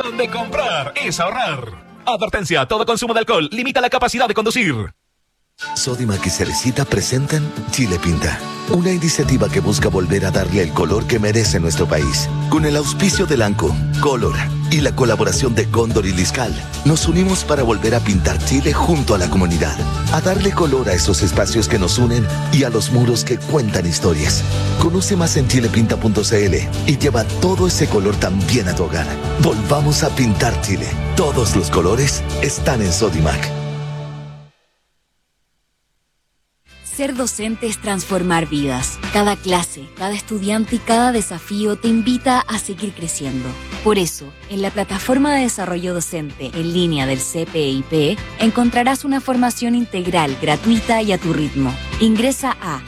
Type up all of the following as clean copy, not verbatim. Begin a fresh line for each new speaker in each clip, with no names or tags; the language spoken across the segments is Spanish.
donde comprar es ahorrar. Advertencia, todo consumo de alcohol limita la capacidad de conducir.
Sodimac y Cerecita presentan Chile Pinta, una iniciativa que busca volver a darle el color que merece nuestro país. Con el auspicio de Lanco, Color y la colaboración de Cóndor y Liscal, nos unimos para volver a pintar Chile junto a la comunidad, a darle color a esos espacios que nos unen y a los muros que cuentan historias. Conoce más en chilepinta.cl y lleva todo ese color también a tu hogar. Volvamos a pintar Chile. Todos los colores están en Sodimac.
Ser docente es transformar vidas. Cada clase, cada estudiante y cada desafío te invita a seguir creciendo. Por eso, en la plataforma de desarrollo docente en línea del CPIP, encontrarás una formación integral, gratuita y a tu ritmo. Ingresa a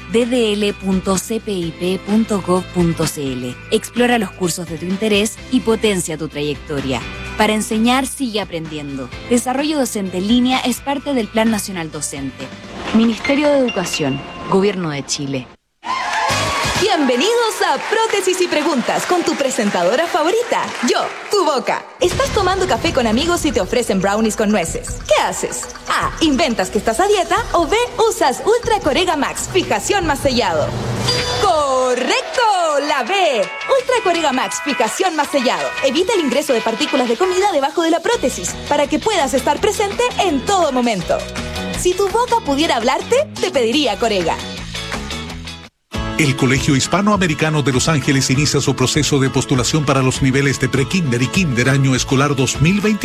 ddl.cpip.gov.cl. Explora los cursos de tu interés y potencia tu trayectoria. Para enseñar, sigue aprendiendo. Desarrollo docente en línea es parte del Plan Nacional Docente. Ministerio de Educación, Gobierno de Chile.
Bienvenidos a Prótesis y Preguntas con tu presentadora favorita, yo, tu boca. Estás tomando café con amigos y te ofrecen brownies con nueces. ¿Qué haces? A. Inventas que estás a dieta o B. Usas Ultra Corega Max, fijación más sellado. ¡Correcto! La B. Ultra Corega Max, fijación más sellado. Evita el ingreso de partículas de comida debajo de la prótesis para que puedas estar presente en todo momento. Si tu boca pudiera hablarte, te pediría Corega.
El Colegio Hispanoamericano de Los Ángeles inicia su proceso de postulación para los niveles de pre-kinder y kinder año escolar 2020.